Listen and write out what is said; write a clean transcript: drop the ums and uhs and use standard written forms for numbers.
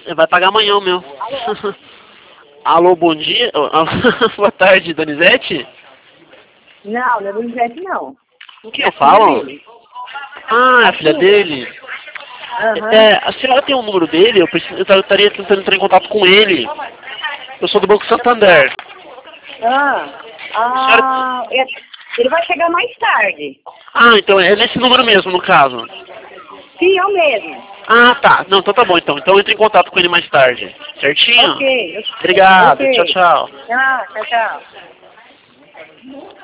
Vai pagar amanhã o meu. Alô, bom dia. Boa tarde, Donizete? Não, não é Donizete, não. Quem eu falo? Ah, é a filha Sim. dele. Aham. A senhora tem o número dele? Eu estaria tentando entrar em contato com ele. Eu sou do Banco Santander. Ele vai chegar mais tarde. Ah, então é nesse número mesmo, no caso. Sim, eu mesmo. Ah, tá. Não, então tá bom, então. Então eu entro em contato com ele mais tarde. Certinho? Ok. Obrigado. Ok. Tchau, tchau. Tchau, tchau.